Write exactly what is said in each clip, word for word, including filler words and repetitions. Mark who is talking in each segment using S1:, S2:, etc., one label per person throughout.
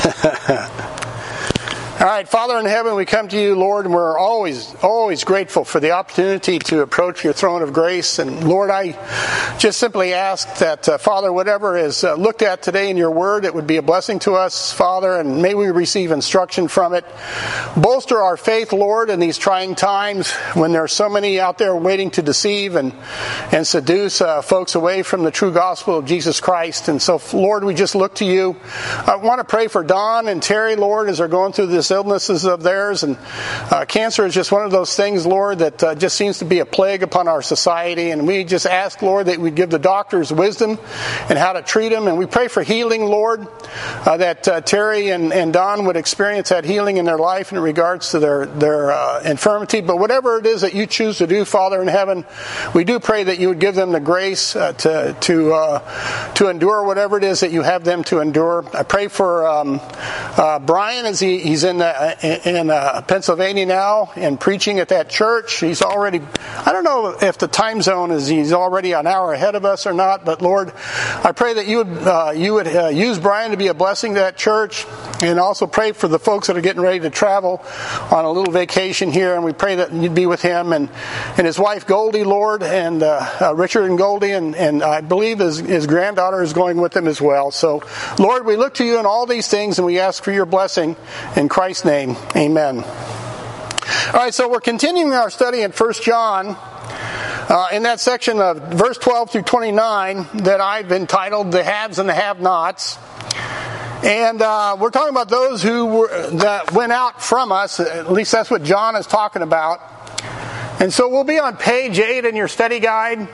S1: All right, Father in heaven, we come to you, Lord, and we're always, always grateful for the opportunity to approach your throne of grace. And Lord, I just simply ask that, uh, Father, whatever is uh, looked at today in your word, it would be a blessing to us, Father, and may we receive instruction from it. Bolster our faith, Lord, in these trying times when there are so many out there waiting to deceive and, and seduce uh, folks away from the true gospel of Jesus Christ. And so, Lord, we just look to you. I want to pray for Don and Terry, Lord, as they're going through this illnesses of theirs, and uh, cancer is just one of those things, Lord, that uh, just seems to be a plague upon our society, and we just ask, Lord, that we give the doctors wisdom and how to treat them, and we pray for healing, Lord, uh, that uh, Terry and, and Don would experience that healing in their life in regards to their, their uh, infirmity, but whatever it is that you choose to do, Father in heaven, we do pray that you would give them the grace uh, to to uh, to endure whatever it is that you have them to endure. I pray for um, uh, Brian as he, he's in the, in uh, Pennsylvania now and preaching at that church. He's already, I don't know if the time zone is he's already an hour ahead of us or not, but Lord, I pray that you would uh, you would uh, use Brian to be a blessing to that church, and also pray for the folks that are getting ready to travel on a little vacation here, and we pray that you'd be with him and, and his wife Goldie, Lord, and uh, uh, Richard and Goldie, and, and I believe his, his granddaughter is going with him as well. So, Lord, we look to you in all these things, and we ask for your blessing in Christ's name. Amen. All right, so we're continuing our study in First John uh, in that section of verse twelve through twenty-nine that I've entitled The Haves and the Have-Nots. And uh, we're talking about those who were, that went out from us. At least that's what John is talking about. And so we'll be on page eight in your study guide.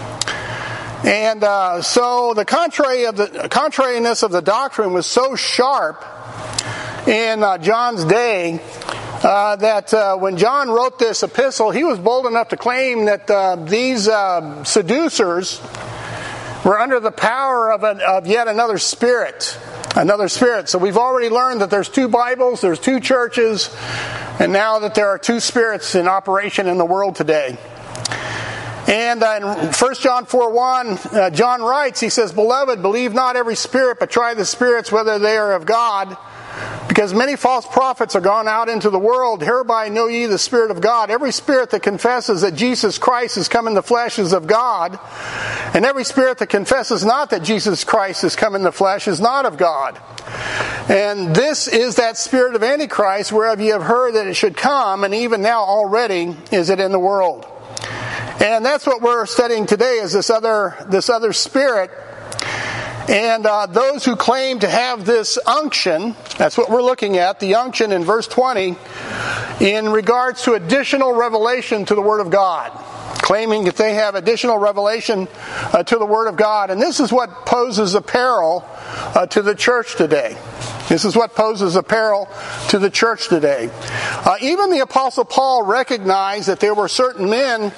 S1: And uh, so the contrary of the contrariness of the doctrine was so sharp in uh, John's day uh, that uh, when John wrote this epistle, he was bold enough to claim that uh, these uh, seducers were under the power of, a, of yet another spirit. Another spirit. So we've already learned that there's two Bibles, there's two churches, and now that there are two spirits in operation in the world today. And uh, in First John four one, uh, John writes, he says, "Beloved, believe not every spirit, but try the spirits whether they are of God. Because many false prophets are gone out into the world. Hereby know ye the Spirit of God. Every spirit that confesses that Jesus Christ is come in the flesh is of God. And every spirit that confesses not that Jesus Christ is come in the flesh is not of God. And this is that spirit of Antichrist, whereof ye have heard that it should come, and even now already is it in the world." And that's what we're studying today, is this other this other spirit. And uh, those who claim to have this unction, that's what we're looking at, the unction in verse twenty, in regards to additional revelation to the Word of God. Claiming that they have additional revelation uh, to the Word of God. And this is what poses a peril uh, to the church today. This is what poses a peril to the church today. Uh, even the Apostle Paul recognized that there were certain men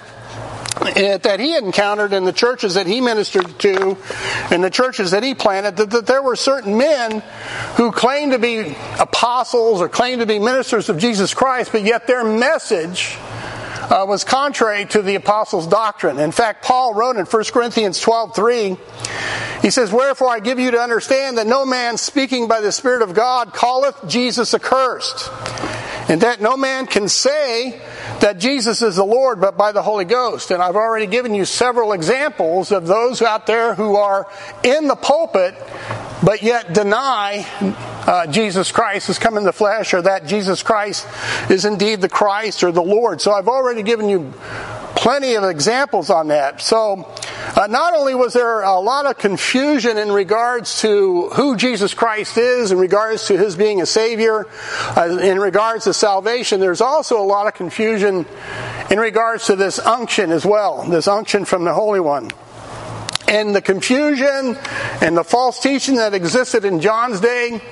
S1: that he had encountered in the churches that he ministered to, in the churches that he planted, that, that there were certain men who claimed to be apostles or claimed to be ministers of Jesus Christ, but yet their message uh, was contrary to the apostles' doctrine. In fact, Paul wrote in First Corinthians twelve three, he says, "Wherefore I give you to understand that no man speaking by the Spirit of God calleth Jesus accursed, and that no man can say that Jesus is the Lord, but by the Holy Ghost." And I've already given you several examples of those out there who are in the pulpit, but yet deny uh, Jesus Christ has come in the flesh, or that Jesus Christ is indeed the Christ or the Lord. So I've already given you plenty of examples on that. So uh, not only was there a lot of confusion in regards to who Jesus Christ is, in regards to his being a Savior, uh, in regards to salvation, there's also a lot of confusion in regards to this unction as well, this unction from the Holy One. And the confusion and the false teaching that existed in John's day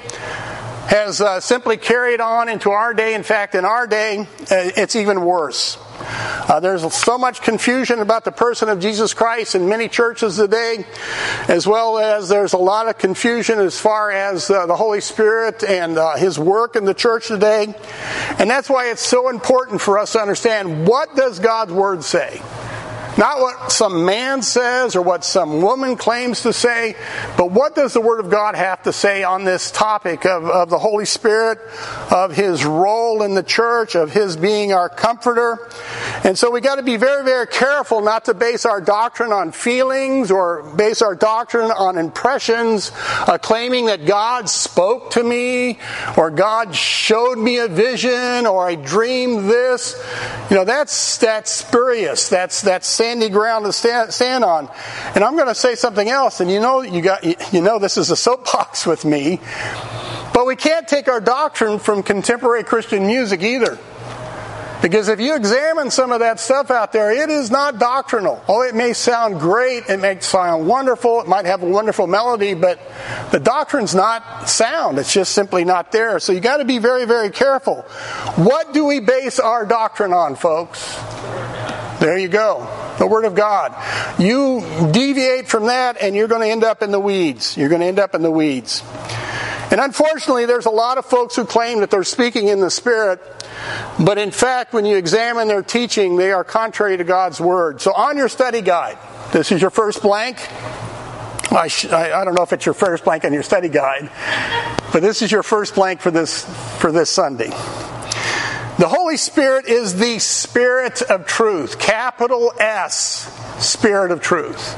S1: has uh, simply carried on into our day. In fact, in our day, uh, it's even worse. Uh, there's so much confusion about the person of Jesus Christ in many churches today, as well as there's a lot of confusion as far as uh, the Holy Spirit and uh, His work in the church today. And that's why it's so important for us to understand, what does God's Word say? Not what some man says or what some woman claims to say, but what does the Word of God have to say on this topic of, of the Holy Spirit, of His role in the church, of His being our comforter. And so we got to be very, very careful not to base our doctrine on feelings or base our doctrine on impressions, uh, claiming that God spoke to me or God showed me a vision or I dreamed this. You know, that's that's spurious. That's that's sandy ground to stand, stand on. And I'm going to say something else, and you know you got you know this is a soapbox with me, but we can't take our doctrine from contemporary Christian music either. Because if you examine some of that stuff out there, it is not doctrinal. Oh, it may sound great, it may sound wonderful, it might have a wonderful melody, but the doctrine's not sound. It's just simply not there. So you got to be very, very careful. What do we base our doctrine on, folks? There you go. The Word of God. You deviate from that and you're going to end up in the weeds. You're going to end up in the weeds. And unfortunately, there's a lot of folks who claim that they're speaking in the Spirit, but in fact, when you examine their teaching, they are contrary to God's Word. So on your study guide, this is your first blank. I, sh- I don't know if it's your first blank on your study guide, but this is your first blank for this for this Sunday. The Holy Spirit is the Spirit of truth. Capital S, Spirit of truth.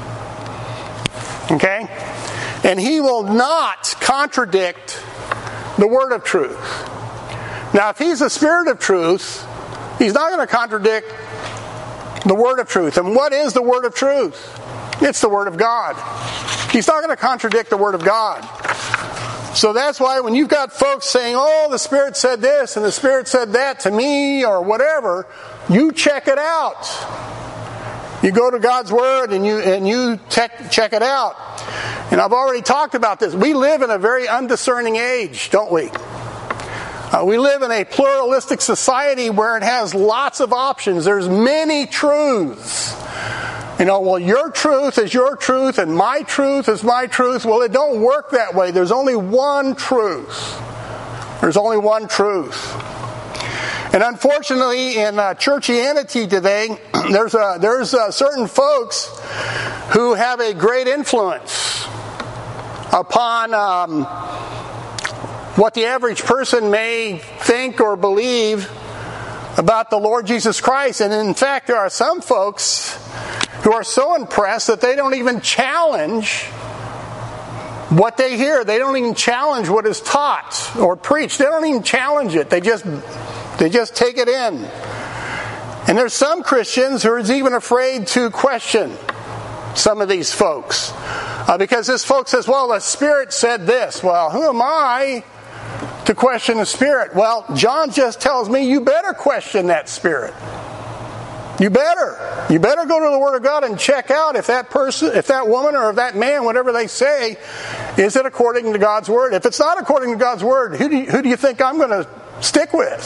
S1: Okay? And He will not contradict the Word of truth. Now, if He's the Spirit of truth, He's not going to contradict the Word of truth. And what is the Word of truth? It's the Word of God. He's not going to contradict the Word of God. So that's why when you've got folks saying, oh, the Spirit said this and the Spirit said that to me or whatever, you check it out. You go to God's Word and you and you check, check it out. And I've already talked about this. We live in a very undiscerning age, don't we? Uh, we live in a pluralistic society where it has lots of options. There's many truths. You know, well, your truth is your truth and my truth is my truth. Well, it don't work that way. There's only one truth. There's only one truth. And unfortunately, in uh, churchianity today, there's a, there's uh, certain folks who have a great influence upon um, what the average person may think or believe about the Lord Jesus Christ. And in fact, there are some folks who are so impressed that they don't even challenge what they hear. They don't even challenge what is taught or preached. They don't even challenge it. They just they just take it in. And there's some Christians who are even afraid to question some of these folks. Uh, because this folk says, well, the Spirit said this. Well, who am I to question the Spirit? Well, John just tells me you better question that Spirit. You better. You better go to the Word of God and check out if that person, if that woman or if that man, whatever they say, is it according to God's Word? If it's not according to God's Word, who do you, who do you think I'm going to stick with?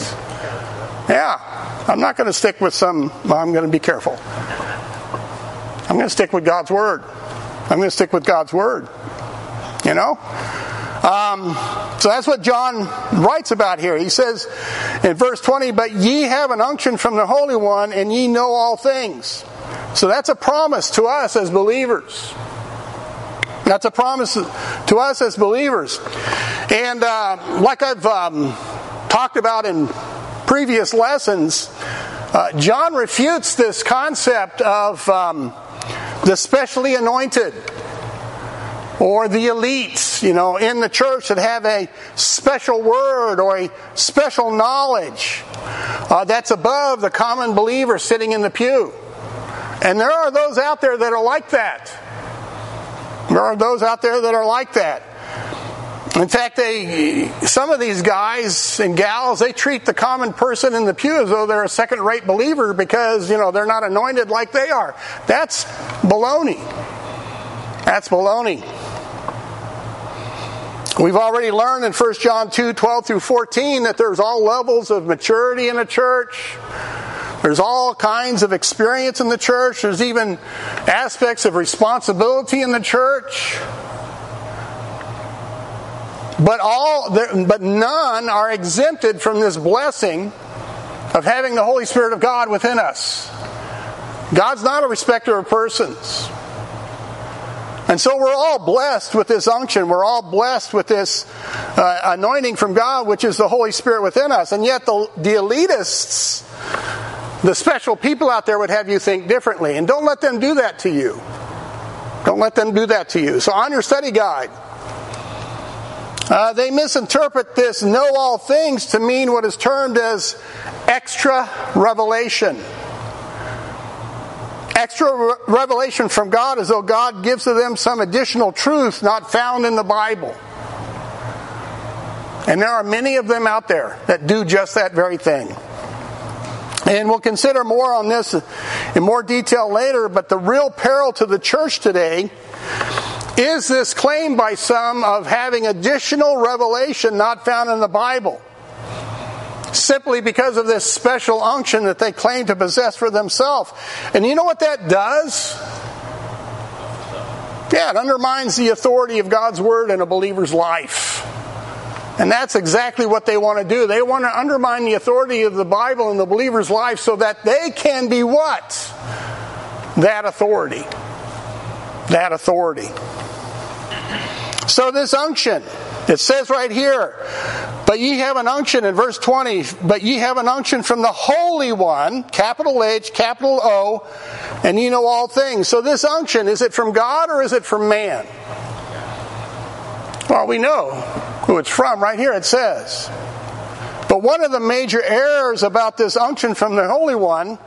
S1: Yeah, I'm not going to stick with some, well, I'm going to be careful. I'm going to stick with God's Word. I'm going to stick with God's Word. You know? Um, so that's what John writes about here. He says in verse twenty, but ye have an unction from the Holy One, and ye know all things. So that's a promise to us as believers. That's a promise to us as believers. And uh, like I've um, talked about in previous lessons, uh, John refutes this concept of um, the specially anointed, or the elites, you know, in the church that have a special word or a special knowledge uh, that's above the common believer sitting in the pew. And there are those out there that are like that. There are those out there that are like that. In fact, they, some of these guys and gals, they treat the common person in the pew as though they're a second-rate believer because, you know, they're not anointed like they are. That's baloney. That's baloney. We've already learned in First John two, twelve through fourteen that there's all levels of maturity in a church. There's all kinds of experience in the church. There's even aspects of responsibility in the church. But all, but none are exempted from this blessing of having the Holy Spirit of God within us. God's not a respecter of persons. And so we're all blessed with this unction. We're all blessed with this uh, anointing from God, which is the Holy Spirit within us. And yet the, the elitists, the special people out there would have you think differently. And don't let them do that to you. Don't let them do that to you. So on your study guide, uh, they misinterpret this know all things to mean what is termed as extra revelation. Extra re- revelation from God as though God gives to them some additional truth not found in the Bible. And there are many of them out there that do just that very thing. And we'll consider more on this in more detail later, but the real peril to the church today is this claim by some of having additional revelation not found in the Bible, simply because of this special unction that they claim to possess for themselves. And you know what that does? Yeah, it undermines the authority of God's Word in a believer's life. And that's exactly what they want to do. They want to undermine the authority of the Bible in the believer's life so that they can be what? That authority. That authority. So this unction, it says right here, but ye have an unction in verse twenty, but ye have an unction from the Holy One, capital H, capital O, and ye know all things. So this unction, is it from God or is it from man? Well, we know who it's from. Right here it says. But one of the major errors about this unction from the Holy One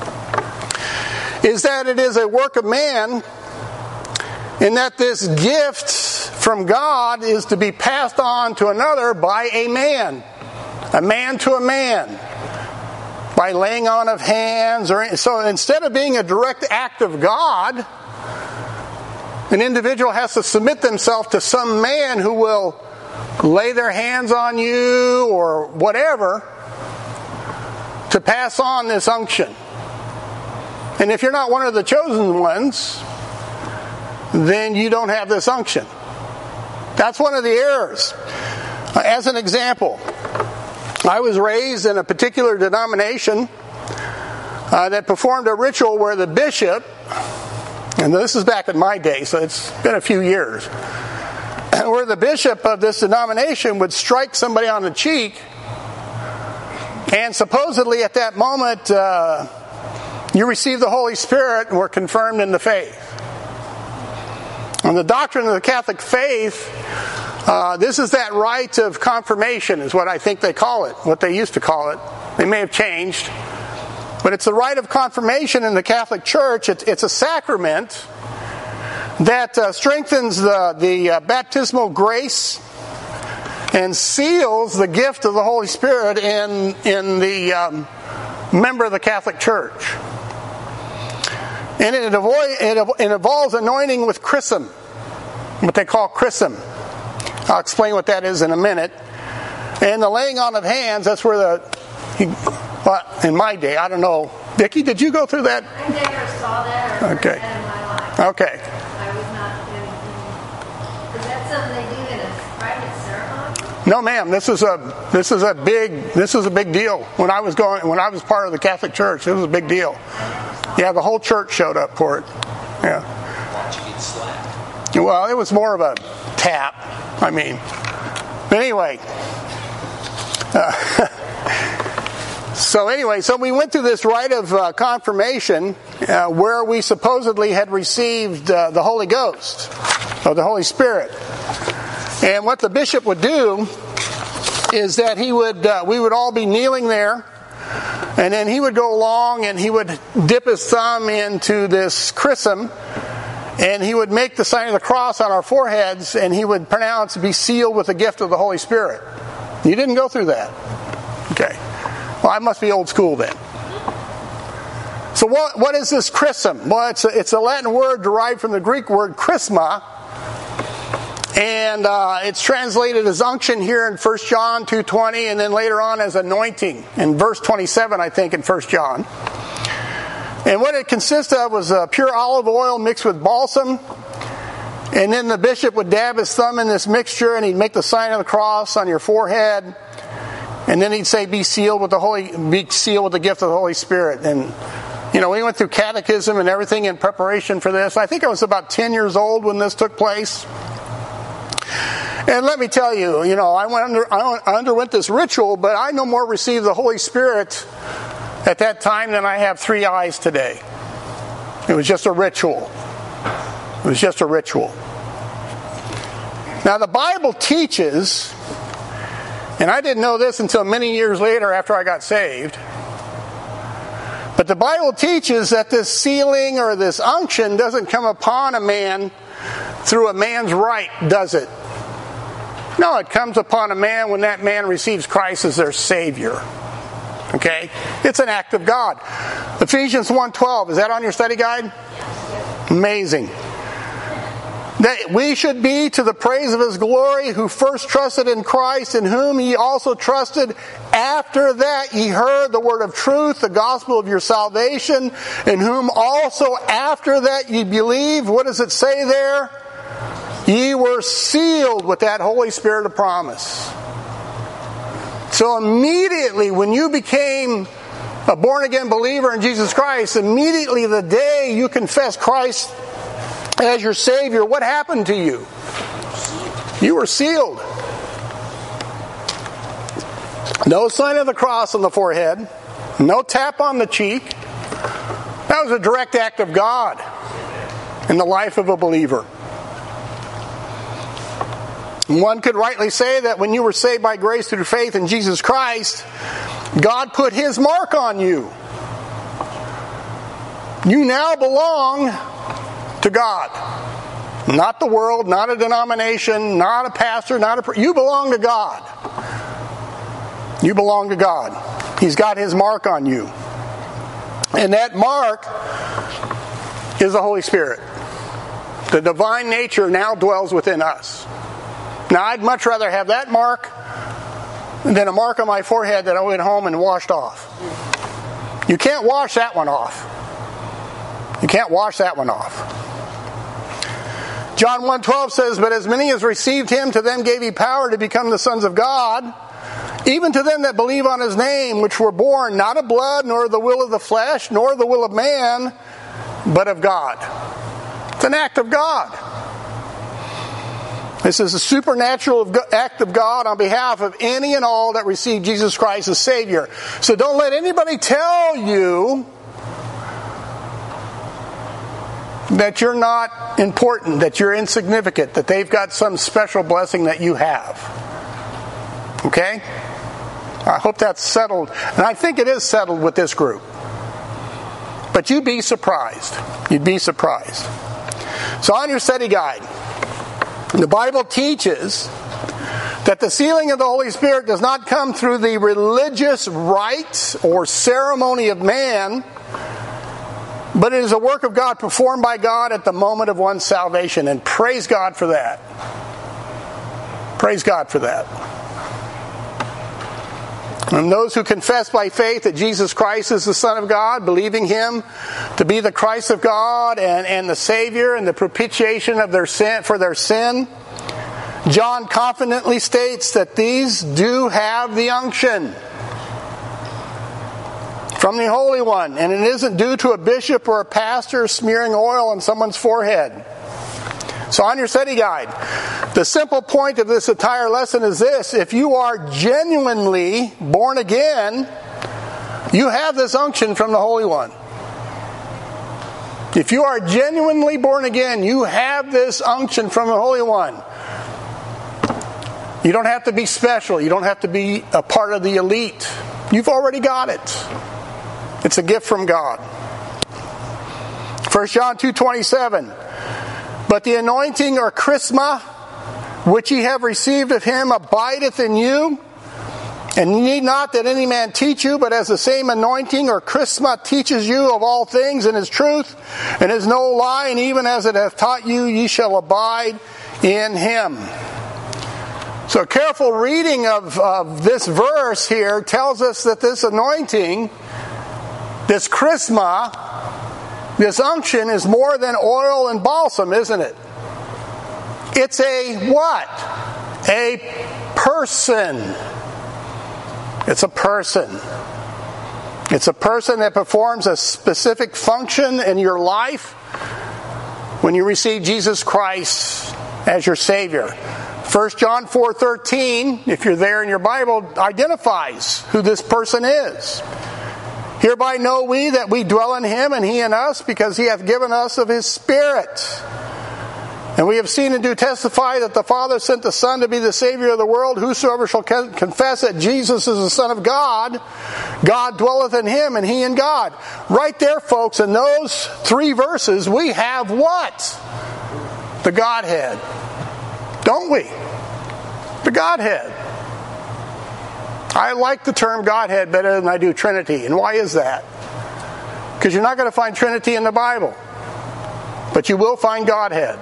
S1: is that it is a work of man, in that this gift from God is to be passed on to another by a man. A man to a man. By laying on of hands. Or so instead of being a direct act of God, an individual has to submit themselves to some man who will lay their hands on you or whatever to pass on this unction. And if you're not one of the chosen ones, then you don't have this unction. That's one of the errors. As an example, I was raised in a particular denomination uh, that performed a ritual where the bishop, and this is back in my day, so it's been a few years, where the bishop of this denomination would strike somebody on the cheek, and supposedly at that moment uh, you received the Holy Spirit and were confirmed in the faith. On the doctrine of the Catholic faith, uh, this is that rite of confirmation is what I think they call it, what they used to call it. They may have changed. But it's the rite of confirmation in the Catholic Church. It's, it's a sacrament that uh, strengthens the, the uh, baptismal grace and seals the gift of the Holy Spirit in, in the um, member of the Catholic Church. And it, avoid, it, it involves anointing with chrism, what they call chrism. I'll explain what that is in a minute. And the laying on of hands, that's where the, he, well, in my day, I don't know. Vicki, did you go through that?
S2: I never saw that or
S1: okay.
S2: heard that in my life.
S1: Okay.
S2: I was not in, is that something they do in a private ceremony?
S1: No, ma'am. This is a this is a big this is a big deal. When I was going, when I was part of the Catholic Church, it was a big deal. Yeah, the whole church showed up for it. Yeah.
S3: Why'd you get slapped?
S1: Well, it was more of a tap. I mean, but anyway. Uh, so anyway, so we went through this rite of uh, confirmation uh, where we supposedly had received uh, the Holy Ghost or the Holy Spirit. And what the bishop would do is that he would, uh, we would all be kneeling there, and then he would go along and he would dip his thumb into this chrism, and he would make the sign of the cross on our foreheads, and he would pronounce, be sealed with the gift of the Holy Spirit. You didn't go through that. Okay. Well, I must be old school then. So what, what is this chrism? Well, it's a, it's a Latin word derived from the Greek word chrisma, and uh, it's translated as unction here in First John two twenty, and then later on as anointing in verse twenty-seven, I think, in First John. And what it consists of was uh, pure olive oil mixed with balsam, and then the bishop would dab his thumb in this mixture, and he'd make the sign of the cross on your forehead, and then he'd say, "Be sealed with the Holy, be sealed with the gift of the Holy Spirit." And You know, we went through catechism and everything in preparation for this. I think I was about ten years old when this took place. And let me tell you, you know, I went under, I underwent this ritual, but I no more received the Holy Spirit at that time than I have three eyes today. It was just a ritual. It was just a ritual. Now the Bible teaches, and I didn't know this until many years later after I got saved, but the Bible teaches that this sealing or this unction doesn't come upon a man through a man's right, does it? No, it comes upon a man when that man receives Christ as their Savior. Okay? It's an act of God. Ephesians one twelve, is that on your study guide? Amazing. That we should be to the praise of His glory, who first trusted in Christ, in whom ye also trusted. After that ye heard the word of truth, the gospel of your salvation, in whom also after that ye believed. What does it say there? Ye were sealed with that Holy Spirit of promise. So immediately when you became a born-again believer in Jesus Christ, immediately the day you confess Christ as your Savior, what happened to you? You were sealed. No sign of the cross on the forehead. No tap on the cheek. That was a direct act of God in the life of a believer. One could rightly say that when you were saved by grace through faith in Jesus Christ, God put His mark on you. You now belong to God. Not the world, not a denomination, not a pastor, not a... You belong to God. You belong to God. He's got His mark on you. And that mark is the Holy Spirit. The divine nature now dwells within us. Now, I'd much rather have that mark than a mark on my forehead that I went home and washed off. You can't wash that one off. You can't wash that one off. John one twelve says, but as many as received Him, to them gave He power to become the sons of God, even to them that believe on His name, which were born not of blood, nor of the will of the flesh, nor of the will of man, but of God. It's an act of God. This is a supernatural act of God on behalf of any and all that receive Jesus Christ as Savior. So don't let anybody tell you that you're not important, that you're insignificant, that they've got some special blessing that you have. Okay? I hope that's settled. And I think it is settled with this group. But you'd be surprised. You'd be surprised. So on your study guide, the Bible teaches that the sealing of the Holy Spirit does not come through the religious rite or ceremony of man, but it is a work of God performed by God at the moment of one's salvation. And praise God for that. Praise God for that. And those who confess by faith that Jesus Christ is the Son of God, believing Him to be the Christ of God and, and the Savior and the propitiation of their sin for their sin, John confidently states that these do have the unction from the Holy One, and it isn't due to a bishop or a pastor smearing oil on someone's forehead. So on your study guide, the simple point of this entire lesson is this: if you are genuinely born again, you have this unction from the Holy One. If you are genuinely born again, you have this unction from the Holy One. You don't have to be special. You don't have to be a part of the elite. You've already got it. It's a gift from God. First John two twenty-seven. But the anointing or charisma which ye have received of Him abideth in you, and ye need not that any man teach you, but as the same anointing or charisma teaches you of all things and is truth, and is no lie, and even as it hath taught you, ye shall abide in Him. So a careful reading of, of this verse here tells us that this anointing, this charisma, this unction is more than oil and balsam, isn't it? It's a what? A person. It's a person. It's a person that performs a specific function in your life when you receive Jesus Christ as your Savior. First John four thirteen, if you're there in your Bible, identifies who this person is. Hereby know we that we dwell in him and he in us, because he hath given us of his Spirit. And we have seen and do testify that the Father sent the Son to be the Savior of the world. Whosoever shall confess that Jesus is the Son of God, God dwelleth in him and he in God. Right there, folks, in those three verses, we have what? The Godhead. Don't we? The Godhead. I like the term Godhead better than I do Trinity. And why is that? Because you're not going to find Trinity in the Bible. But you will find Godhead.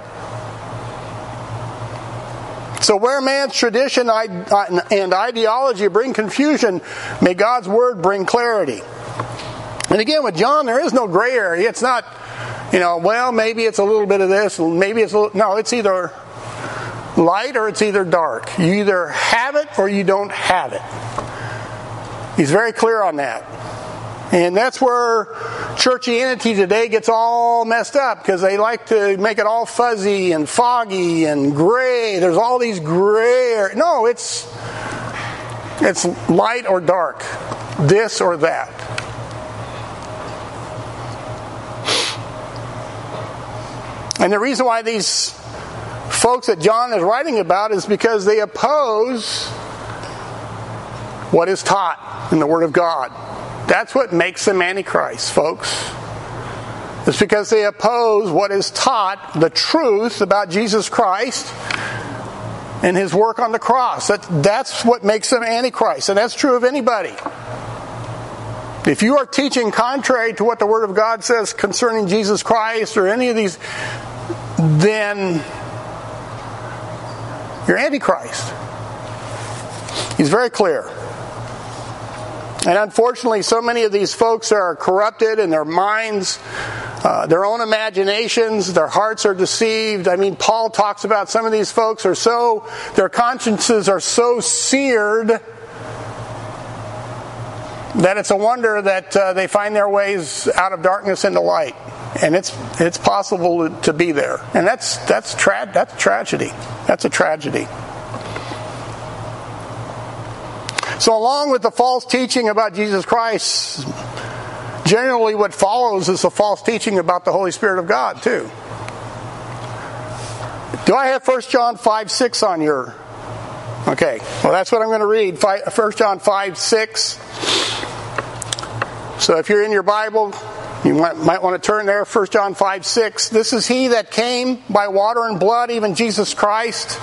S1: So where man's tradition and ideology bring confusion, may God's Word bring clarity. And again, with John, there is no gray area. It's not, you know, well, maybe it's a little bit of this, maybe it's a little, no, it's either light or it's either dark. You either have it or you don't have it. He's very clear on that. And that's where churchianity today gets all messed up, because they like to make it all fuzzy and foggy and gray. There's all these gray. No, it's it's light or dark, this or that. And the reason why these folks that John is writing about is because they oppose what is taught in the Word of God. That's what makes them Antichrist, folks. It's because they oppose what is taught, the truth about Jesus Christ and his work on the cross. That, that's what makes them Antichrist. And that's true of anybody. If you are teaching contrary to what the Word of God says concerning Jesus Christ or any of these, then you're Antichrist. He's very clear. And unfortunately, so many of these folks are corrupted in their minds, uh, their own imaginations, their hearts are deceived. I mean, Paul talks about some of these folks are so, their consciences are so seared that it's a wonder that uh, they find their ways out of darkness into light. And it's it's possible to be there. And that's that's tra- that's tragedy. That's a tragedy. So along with the false teaching about Jesus Christ, generally what follows is a false teaching about the Holy Spirit of God too. Do I have First John five six on your... Okay, well that's what I'm going to read. First John five six. So if you're in your Bible, you might, might want to turn there. First John five six. This is he that came by water and blood, even Jesus Christ.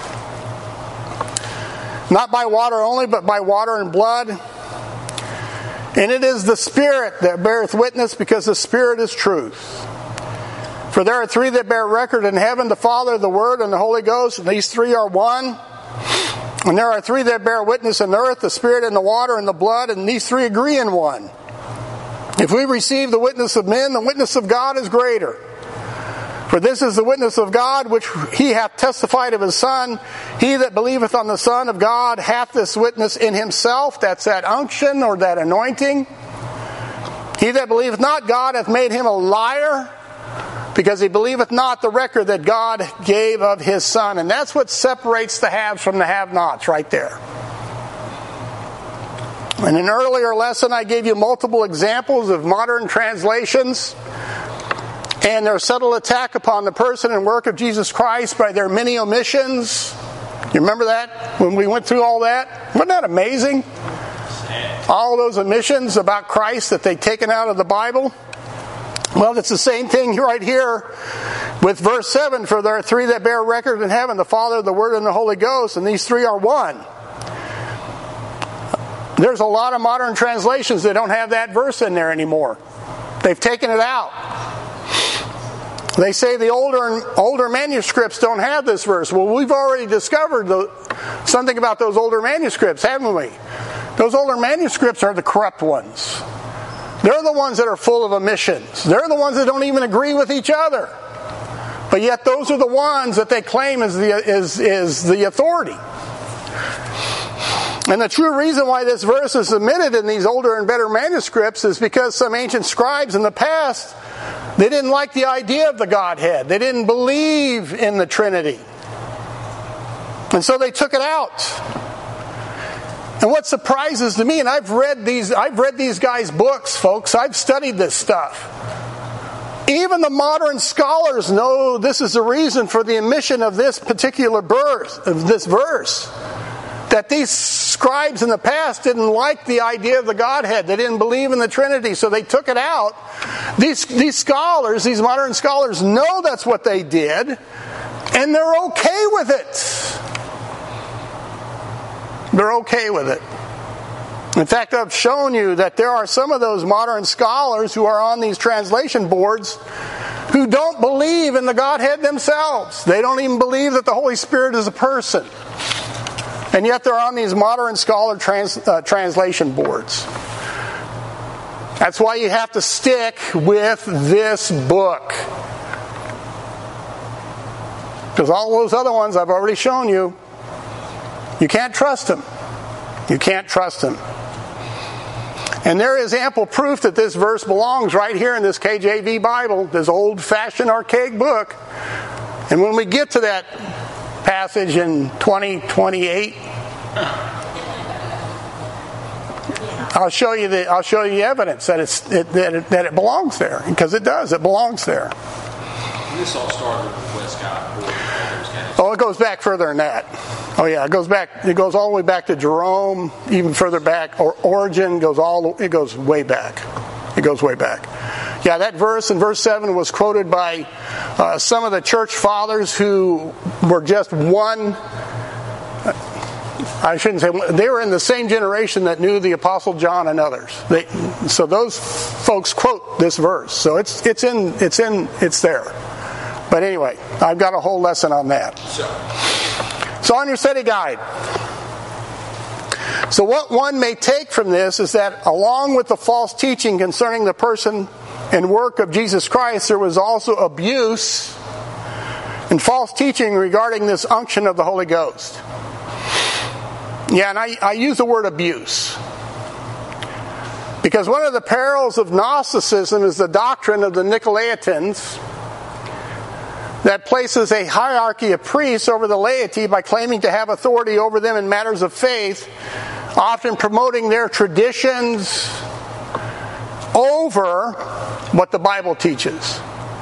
S1: Not by water only, but by water and blood. And it is the Spirit that beareth witness, because the Spirit is truth. For there are three that bear record in heaven, the Father, the Word, and the Holy Ghost, and these three are one. And there are three that bear witness in earth, the Spirit and the water and the blood, and these three agree in one. If we receive the witness of men, the witness of God is greater. For this is the witness of God, which he hath testified of his Son. He that believeth on the Son of God hath this witness in himself. That's that unction or that anointing. He that believeth not God hath made him a liar, because he believeth not the record that God gave of his Son. And that's what separates the haves from the have-nots right there. In an earlier lesson, I gave you multiple examples of modern translations and their subtle attack upon the person and work of Jesus Christ by their many omissions. You remember that when we went through all that? Wasn't that amazing? All those omissions about Christ that they'd taken out of the Bible. Well, it's the same thing right here with verse seven. For there are three that bear record in heaven, the Father, the Word, and the Holy Ghost, and these three are one. There's a lot of modern translations that don't have that verse in there anymore. They've taken it out. They say the older older manuscripts don't have this verse. Well, we've already discovered the, something about those older manuscripts, haven't we? Those older manuscripts are the corrupt ones. They're the ones that are full of omissions. They're the ones that don't even agree with each other. But yet those are the ones that they claim is the, is, is the authority. And the true reason why this verse is omitted in these older and better manuscripts is because some ancient scribes in the past, they didn't like the idea of the Godhead. They didn't believe in the Trinity. And so they took it out. And what surprises to me, and I've read these, I've read these guys' books, folks. I've studied this stuff. Even the modern scholars know this is the reason for the omission of this particular verse, of this verse. That these scribes in the past didn't like the idea of the Godhead. They didn't believe in the Trinity, so they took it out. These, these scholars, these modern scholars, know that's what they did, and they're okay with it. They're okay with it. In fact, I've shown you that there are some of those modern scholars who are on these translation boards who don't believe in the Godhead themselves. They don't even believe that the Holy Spirit is a person. And yet they're on these modern scholar trans, uh, translation boards. That's why you have to stick with this book. Because all those other ones I've already shown you, you can't trust them. You can't trust them. And there is ample proof that this verse belongs right here in this K J V Bible, this old-fashioned archaic book. And when we get to that passage in twenty twenty-eight, I'll show you the I'll show you evidence that it's it, that it, that it belongs there, because it does. It belongs there.
S3: This all started with Westcott.
S1: Oh, it goes back further than that. Oh yeah, it goes back. It goes all the way back to Jerome, even further back. Or Origen goes all. It goes way back. It goes way back. Yeah, that verse in verse seven was quoted by uh, some of the church fathers who were just one. I shouldn't say they were in the same generation that knew the Apostle John and others. They, so those folks quote this verse. So it's it's in it's in it's there. But anyway, I've got a whole lesson on that. So on your study guide. So what one may take from this is that along with the false teaching concerning the person and work of Jesus Christ, there was also abuse and false teaching regarding this unction of the Holy Ghost. Yeah, and I, I use the word abuse. Because one of the perils of Gnosticism is the doctrine of the Nicolaitans that places a hierarchy of priests over the laity by claiming to have authority over them in matters of faith, often promoting their traditions over what the Bible teaches.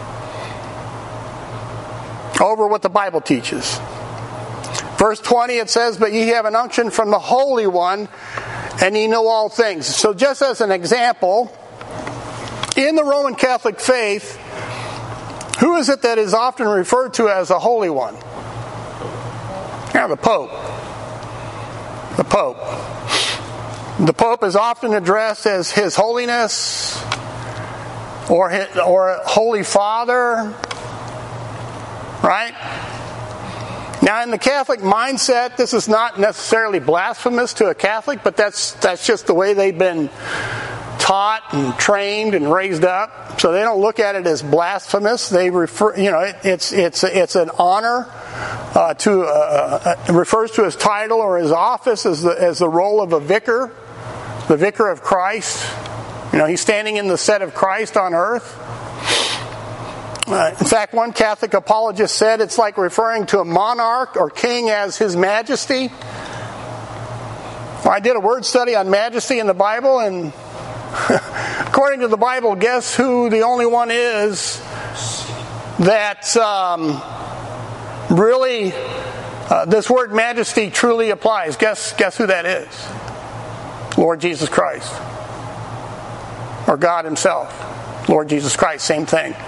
S1: Over what the Bible teaches. Verse twenty, it says, "But ye have an unction from the Holy One, and ye know all things." So just as an example, in the Roman Catholic faith, who is it that is often referred to as the Holy One? Yeah, the Pope. The Pope. The Pope is often addressed as His Holiness or his, or Holy Father, right? Now, in the Catholic mindset, this is not necessarily blasphemous to a Catholic, but that's that's just the way they've been taught and trained and raised up. So they don't look at it as blasphemous. They refer, you know, it, it's it's it's an honor uh, to uh, uh, refers to his title or his office as the as the role of a vicar, the vicar of Christ. You know, he's standing in the stead of Christ on earth. Uh, in fact, one Catholic apologist said it's like referring to a monarch or king as His Majesty. Well, I did a word study on majesty in the Bible, and according to the Bible, guess who the only one is that um, really uh, this word majesty truly applies? Guess guess who that is? Lord Jesus Christ. Or God Himself. Lord Jesus Christ, same thing.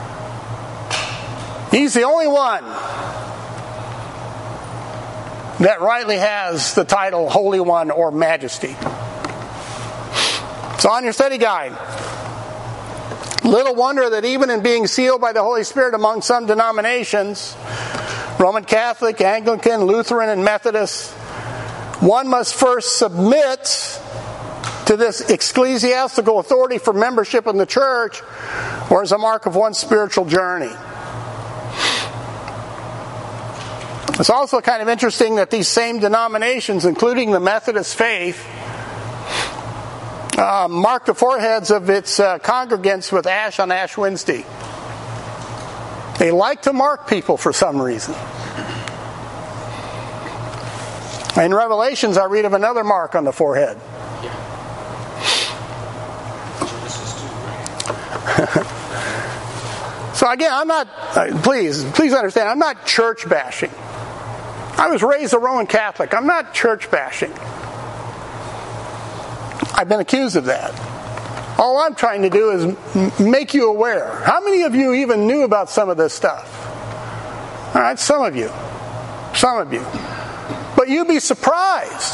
S1: He's the only one that rightly has the title Holy One or Majesty. So on your study guide, little wonder that even in being sealed by the Holy Spirit among some denominations, Roman Catholic, Anglican, Lutheran, and Methodist, one must first submit to this ecclesiastical authority for membership in the church, or as a mark of one's spiritual journey. It's also kind of interesting that these same denominations, including the Methodist faith, uh, mark the foreheads of its uh, congregants with ash on Ash Wednesday. They like to mark people for some reason. In Revelations, I read of another mark on the forehead. So again, I'm not, uh, please, please understand, I'm not church bashing. I was raised a Roman Catholic. I'm not church bashing. I've been accused of that. All I'm trying to do is m- make you aware. How many of you even knew about some of this stuff? All right, some of you. Some of you. But you'd be surprised.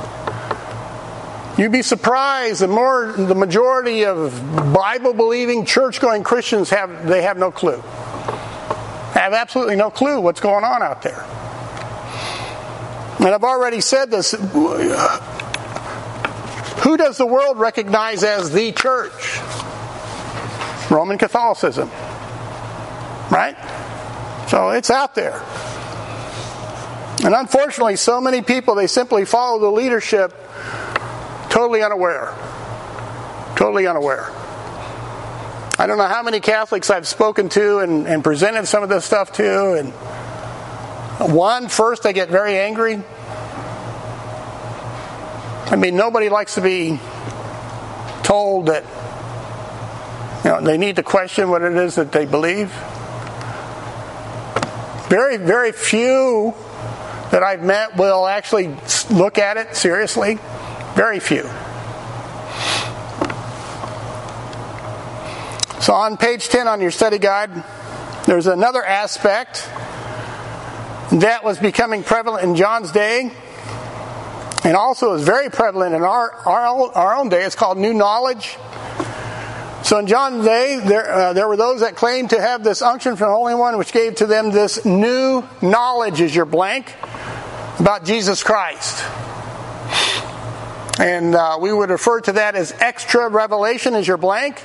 S1: You'd be surprised the more the majority of Bible-believing, church-going Christians have, they have no clue. Have absolutely no clue what's going on out there. And I've already said this. Who does the world recognize as the church? Roman Catholicism. Right? So it's out there. And unfortunately, so many people, they simply follow the leadership totally unaware. Totally unaware. I don't know how many Catholics I've spoken to and, and presented some of this stuff to. And one, first they get very angry. I mean, nobody likes to be told that, you know, they need to question what it is that they believe. Very, very few that I've met will actually look at it seriously. Very few. So on page ten on your study guide, there's another aspect that was becoming prevalent in John's day, and also is very prevalent in our our, our own day. It's called new knowledge. So in John's day, there, uh, there were those that claimed to have this unction from the Holy One, which gave to them this new knowledge, is your blank, about Jesus Christ. And uh, we would refer to that as extra revelation, is your blank.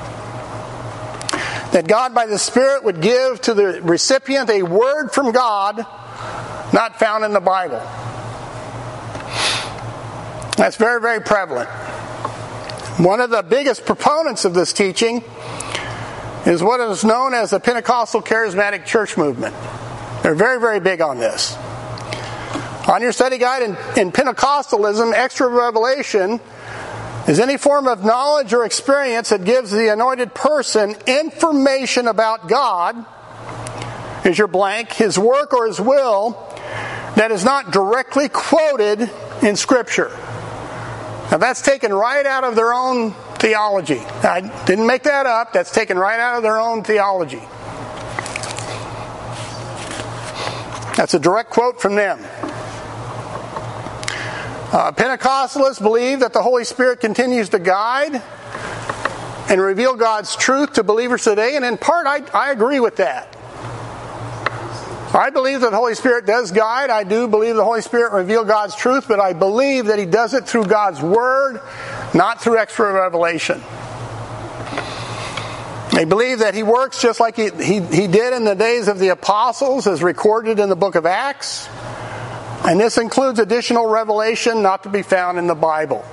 S1: That God by the Spirit would give to the recipient a word from God not found in the Bible. That's very, very prevalent. One of the biggest proponents of this teaching is what is known as the Pentecostal Charismatic Church Movement. They're very, very big on this. On your study guide, in, in Pentecostalism, extra revelation is any form of knowledge or experience that gives the anointed person information about God, is your blank, His work or His will, that is not directly quoted in Scripture. Now that's taken right out of their own theology. I didn't make that up. That's taken right out of their own theology. That's a direct quote from them. Uh, Pentecostalists believe that the Holy Spirit continues to guide and reveal God's truth to believers today, and in part I, I agree with that. I believe that the Holy Spirit does guide. I do believe the Holy Spirit reveals God's truth, but I believe that He does it through God's Word, not through extra revelation. I believe that He works just like He, he, he did in the days of the apostles, as recorded in the book of Acts. And this includes additional revelation not to be found in the Bible.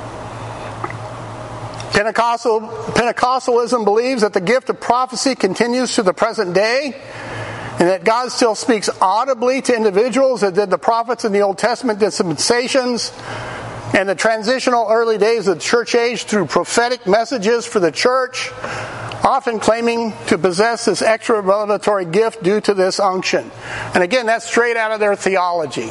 S1: Pentecostal, Pentecostalism believes that the gift of prophecy continues to the present day, and that God still speaks audibly to individuals as did the prophets in the Old Testament dispensations and the transitional early days of the church age through prophetic messages for the church, often claiming to possess this extra revelatory gift due to this unction. And again, that's straight out of their theology.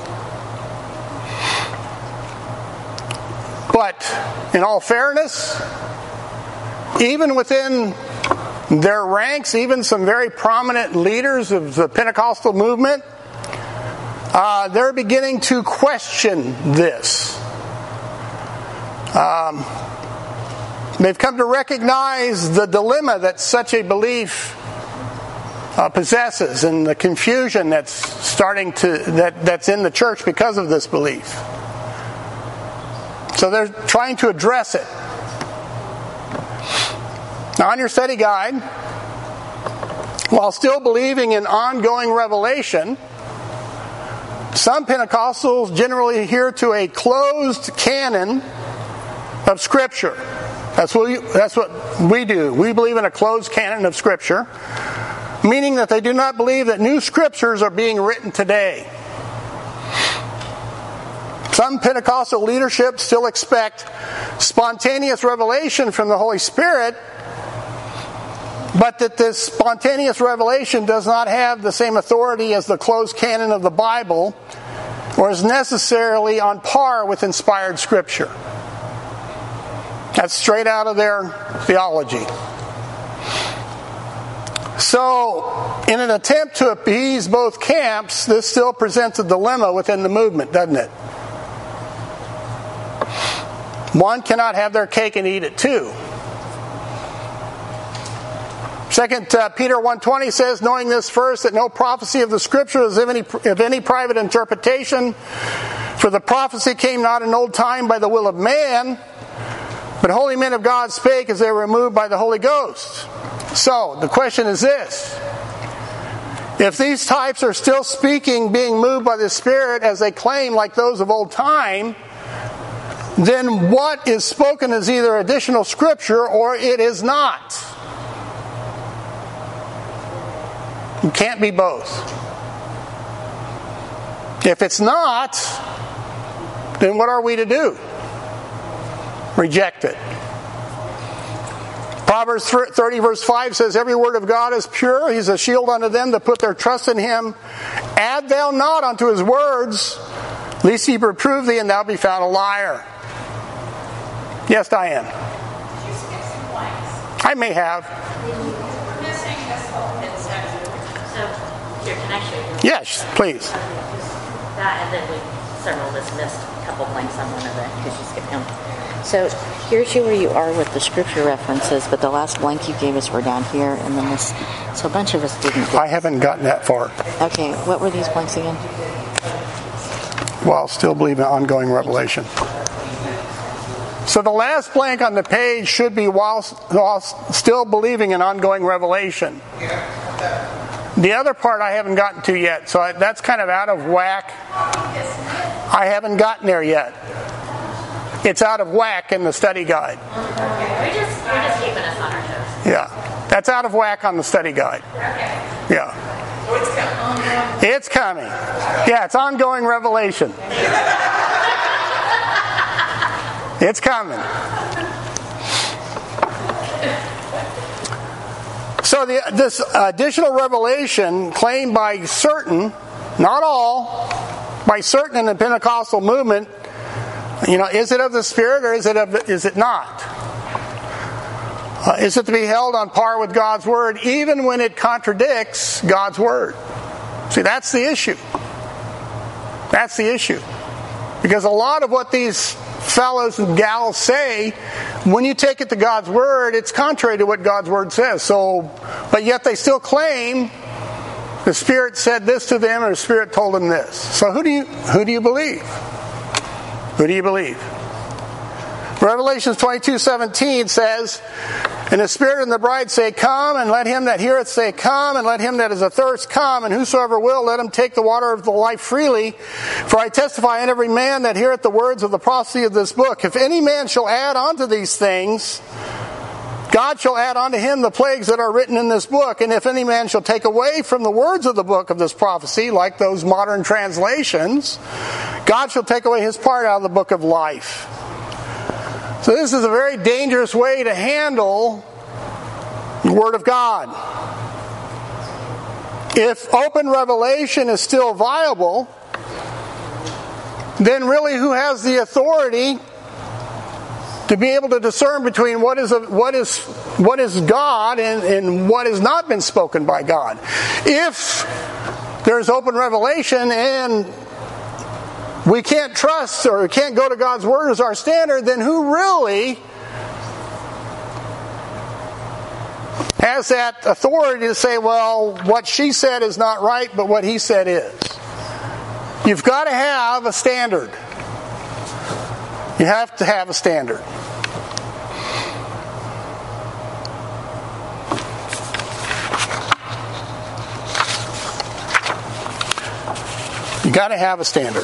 S1: But in all fairness, even within their ranks, even some very prominent leaders of the Pentecostal movement, uh, they're beginning to question this. Um, they've come to recognize the dilemma that such a belief uh, possesses, and the confusion that's starting to that, that's in the church because of this belief. So they're trying to address it. Now, on your study guide, while still believing in ongoing revelation, some Pentecostals generally adhere to a closed canon of Scripture. That's what, we, that's what we do. We believe in a closed canon of Scripture, meaning that they do not believe that new Scriptures are being written today. Some Pentecostal leadership still expect spontaneous revelation from the Holy Spirit, but that this spontaneous revelation does not have the same authority as the closed canon of the Bible, or is necessarily on par with inspired Scripture. That's straight out of their theology. So, in an attempt to appease both camps, this still presents a dilemma within the movement, doesn't it? One cannot have their cake and eat it too. Second uh, Peter one twenty says, knowing this first, that no prophecy of the Scripture is of any, of any private interpretation, for the prophecy came not in old time by the will of man, but holy men of God spake as they were moved by the Holy Ghost. So, the question is this. If these types are still speaking, being moved by the Spirit as they claim like those of old time, then what is spoken is either additional Scripture or it is not. It can't be both. If it's not, then what are we to do? Reject it. Proverbs thirty verse five says, every word of God is pure. He's a shield unto them that put their trust in Him. Add thou not unto His words, lest He reprove thee and thou be found a liar. Yes, Diane.
S4: Did you skip some blanks?
S1: I may have.
S4: We're missing this whole midsection.
S5: So, here, can I show you?
S1: Yes, please.
S5: That, and then we, several of us missed a couple blanks on one of them because you skipped them. So, here's you where you are with the Scripture references, but the last blank you gave us were down here, and then this, so a bunch of us didn't get
S1: I haven't gotten that far.
S5: Okay, what were these blanks again?
S1: While still believing in ongoing revelation. So the last blank on the page should be while, while still believing in ongoing revelation. The other part I haven't gotten to yet, so I, that's kind of out of whack. I haven't gotten there yet. It's out of whack in the study guide.
S5: We're just, we're just keeping us on our toes.
S1: Yeah, that's out of whack on the study guide. Yeah. It's coming. Yeah, it's ongoing revelation. It's coming. So the, this additional revelation claimed by certain, not all, by certain in the Pentecostal movement, you know, is it of the Spirit or is it of, is it not? Uh, is it to be held on par with God's Word even when it contradicts God's Word? See, that's the issue. That's the issue. Because a lot of what these fellows and gals say, when you take it to God's Word, it's contrary to what God's Word says. So, but yet they still claim the Spirit said this to them or the Spirit told them this. So who do you who do you believe? Who do you believe? Revelation twenty-two seventeen says, and the Spirit and the bride say, come, and let him that heareth say, come, and let him that is athirst come, and whosoever will, let him take the water of the life freely. For I testify unto every man that heareth the words of the prophecy of this book. If any man shall add unto these things, God shall add unto him the plagues that are written in this book. And if any man shall take away from the words of the book of this prophecy, like those modern translations, God shall take away his part out of the book of life. So this is a very dangerous way to handle the Word of God. If open revelation is still viable, then really who has the authority to be able to discern between what is a, what is what is God and, and what has not been spoken by God? If there's open revelation and we can't trust or can't go to God's Word as our standard, then who really has that authority to say, well, what she said is not right, but what he said is? You've got to have a standard. You have to have a standard. You got to have a standard.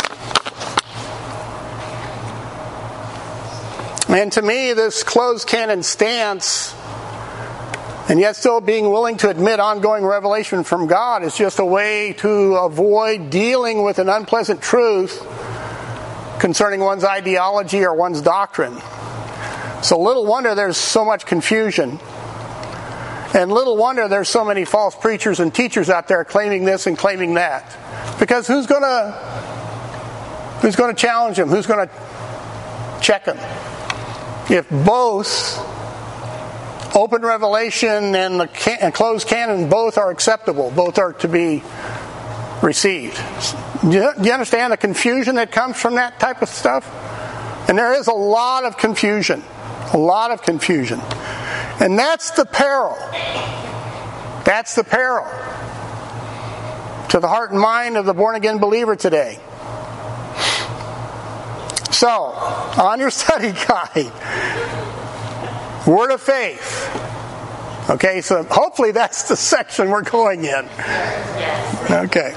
S1: And to me, this closed canon stance, and yet still being willing to admit ongoing revelation from God, is just a way to avoid dealing with an unpleasant truth concerning one's ideology or one's doctrine. So little wonder there's so much confusion. And little wonder there's so many false preachers and teachers out there claiming this and claiming that. Because who's going to who's going to challenge them? Who's going to check them? If both open revelation and the can- and closed canon both are acceptable, both are to be received. Do you, do you understand the confusion that comes from that type of stuff? And there is a lot of confusion. A lot of confusion. And that's the peril. That's the peril to the heart and mind of the born-again believer today. So, on your study guide, Word of Faith. Okay, so hopefully that's the section we're going in. Okay.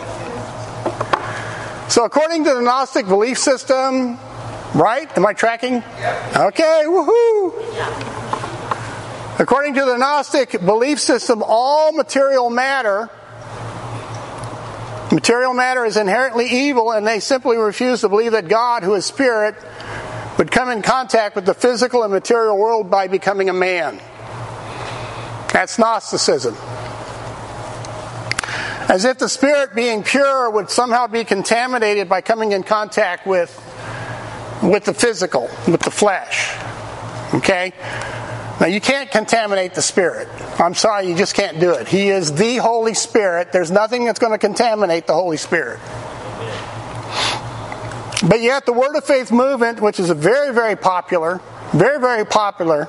S1: So according to the Gnostic belief system, right? Am I tracking? Okay, woohoo! According to the Gnostic belief system, all material matter Material matter is inherently evil, and they simply refuse to believe that God, who is spirit, would come in contact with the physical and material world by becoming a man. That's Gnosticism. As if the spirit, being pure, would somehow be contaminated by coming in contact with, with the physical, with the flesh. Okay? Now, you can't contaminate the Spirit. I'm sorry, you just can't do it. He is the Holy Spirit. There's nothing that's going to contaminate the Holy Spirit. But yet, the Word of Faith movement, which is a very, very popular, very, very popular,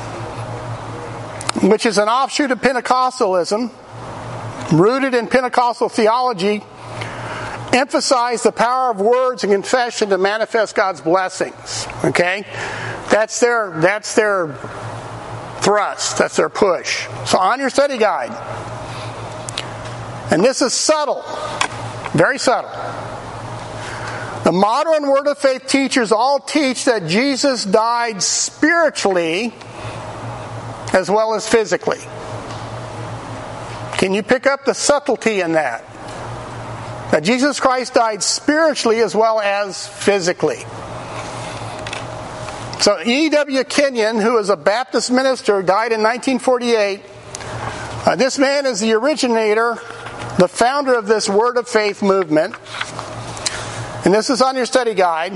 S1: which is an offshoot of Pentecostalism, rooted in Pentecostal theology, emphasize the power of words and confession to manifest God's blessings. Okay? That's their, that's their thrust. That's their push. So on your study guide, and this is subtle, very subtle. The modern Word of Faith teachers all teach that Jesus died spiritually as well as physically. Can you pick up the subtlety in that? That Jesus Christ died spiritually as well as physically. So E W Kenyon, who was a Baptist minister, died in nineteen forty-eight. Uh, this man is the originator, the founder of this Word of Faith movement. And this is on your study guide.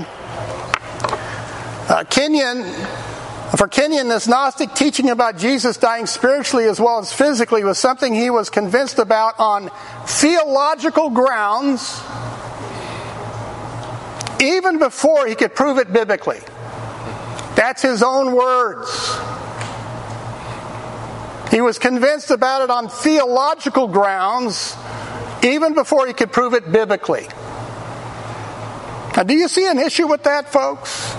S1: Uh, Kenyon, for Kenyon, this Gnostic teaching about Jesus dying spiritually as well as physically was something he was convinced about on theological grounds, even before he could prove it biblically. That's his own words. He was convinced about it on theological grounds, even before he could prove it biblically. Now, do you see an issue with that, folks?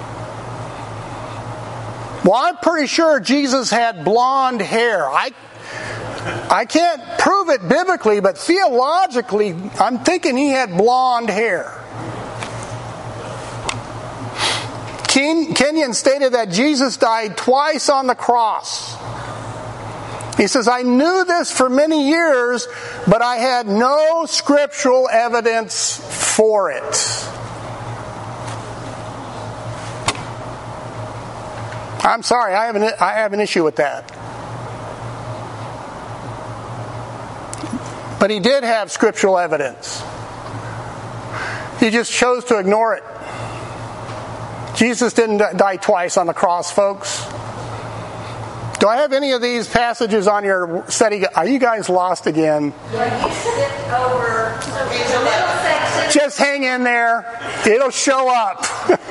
S1: Well, I'm pretty sure Jesus had blonde hair. I, I can't prove it biblically, but theologically, I'm thinking he had blonde hair. Ken, Kenyon stated that Jesus died twice on the cross. He says, I knew this for many years, but I had no scriptural evidence for it. I'm sorry, I have an, I have an issue with that. But he did have scriptural evidence. He just chose to ignore it. Jesus didn't die twice on the cross, folks. Do I have any of these passages on your study? Are you guys lost again?
S2: Yeah, you skipped over the middle section.
S1: Just hang in there. It'll show up.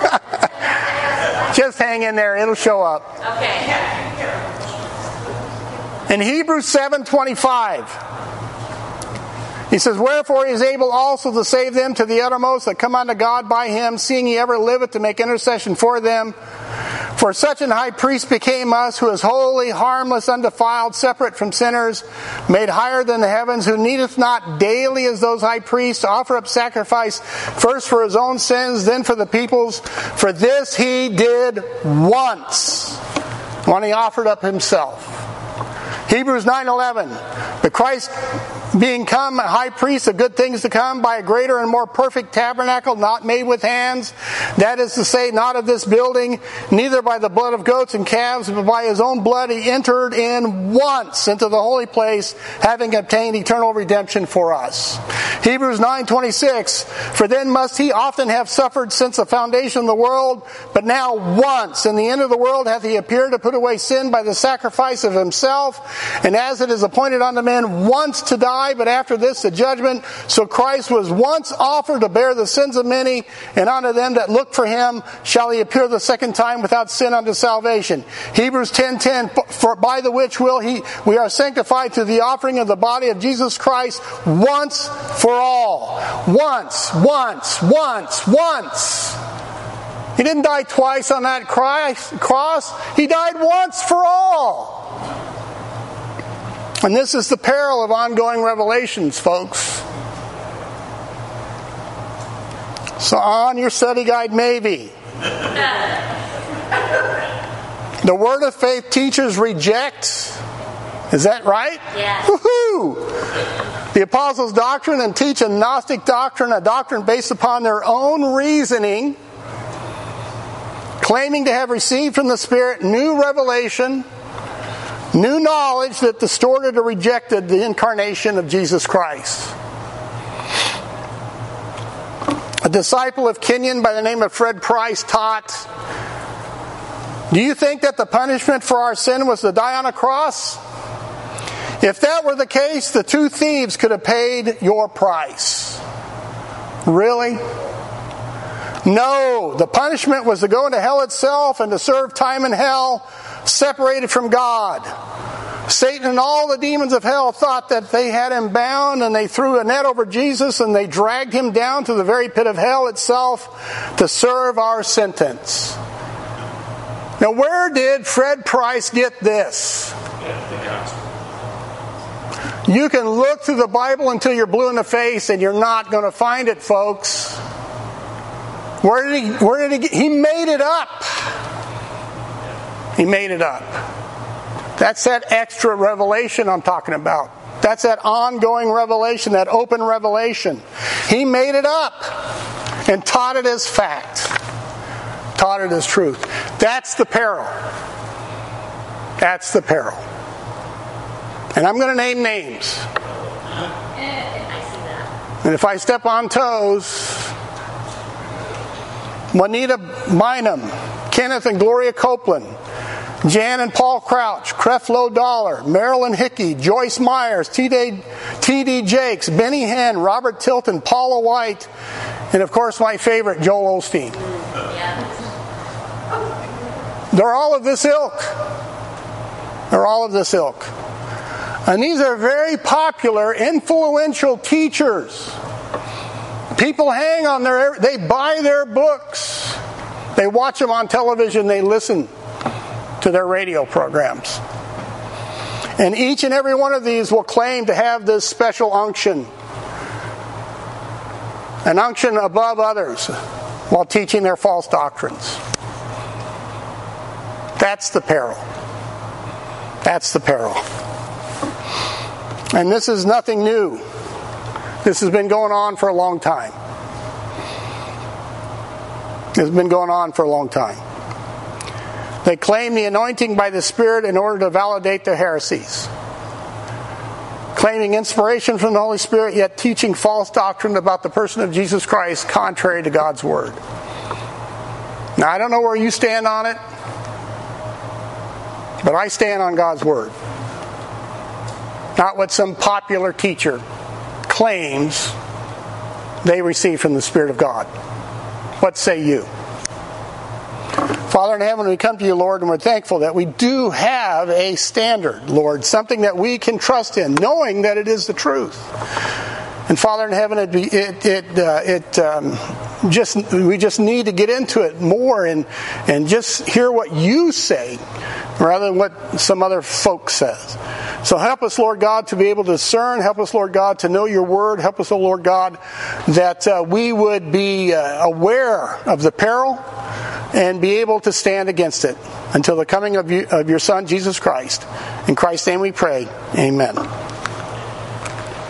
S1: Just hang in there. It'll show up.
S5: Okay.
S1: In Hebrews seven twenty-five, he says, wherefore he is able also to save them to the uttermost that come unto God by him, seeing he ever liveth to make intercession for them. For such an high priest became us, who is holy, harmless, undefiled, separate from sinners, made higher than the heavens, who needeth not daily as those high priests to offer up sacrifice, first for his own sins, then for the people's. For this he did once, when he offered up himself. Hebrews nine eleven. But Christ, being come a high priest of good things to come, by a greater and more perfect tabernacle, not made with hands, that is to say, not of this building, neither by the blood of goats and calves, but by his own blood he entered in once into the holy place, having obtained eternal redemption for us. Hebrews nine twenty-six. For then must he often have suffered since the foundation of the world, but now once in the end of the world hath he appeared to put away sin by the sacrifice of himself. And as it is appointed unto men once to die, but after this the judgment, so Christ was once offered to bear the sins of many, and unto them that look for him shall he appear the second time without sin unto salvation. Hebrews ten ten. For by the which will he we are sanctified through the offering of the body of Jesus Christ once for all. Once, once, once, once. He didn't die twice on that cross. He died once for all. And this is the peril of ongoing revelations, folks. So on your study guide, maybe. The Word of Faith teachers reject. Is that right?
S5: Yeah.
S1: Woohoo! The Apostles' doctrine and teach a Gnostic doctrine, a doctrine based upon their own reasoning, claiming to have received from the Spirit new revelation, new knowledge that distorted or rejected the incarnation of Jesus Christ. A disciple of Kenyon by the name of Fred Price taught, do you think that the punishment for our sin was to die on a cross? If that were the case, the two thieves could have paid your price. Really? No, the punishment was to go into hell itself and to serve time in hell, separated from God. Satan and all the demons of hell thought that they had him bound, and they threw a net over Jesus and they dragged him down to the very pit of hell itself to serve our sentence. Now, where did Fred Price get this? You can look through the Bible until you're blue in the face, and you're not going to find it, folks. Where did he? Where did he? Get, he made it up. He made it up. That's that extra revelation I'm talking about. That's that ongoing revelation, that open revelation. He made it up and taught it as fact. Taught it as truth. That's the peril. That's the peril. And I'm going to name names. And if I step on toes, Juanita Bynum, Kenneth and Gloria Copeland, Jan and Paul Crouch, Creflo Dollar, Marilyn Hickey, Joyce Myers, T D Jakes, Benny Hinn, Robert Tilton, Paula White, and of course my favorite, Joel Osteen. They're all of this ilk. They're all of this ilk. And these are very popular, influential teachers. People hang on their, they buy their books. They watch them on television, they listen to their radio programs. And each and every one of these will claim to have this special unction. An unction above others while teaching their false doctrines. That's the peril. That's the peril. And this is nothing new. This has been going on for a long time. It's been going on for a long time. They claim the anointing by the Spirit in order to validate their heresies. Claiming inspiration from the Holy Spirit, yet teaching false doctrine about the person of Jesus Christ contrary to God's Word. Now, I don't know where you stand on it, but I stand on God's Word. Not what some popular teacher claims they receive from the Spirit of God. What say you? Father in heaven, we come to you, Lord, and we're thankful that we do have a standard, Lord, something that we can trust in, knowing that it is the truth. And Father in heaven, it it it, uh, it um, just we just need to get into it more and and just hear what you say rather than what some other folk says. So help us, Lord God, to be able to discern. Help us, Lord God, to know your word. Help us, oh Lord God, that uh, we would be uh, aware of the peril and be able to stand against it until the coming of, you, of your Son, Jesus Christ. In Christ's name we pray. Amen.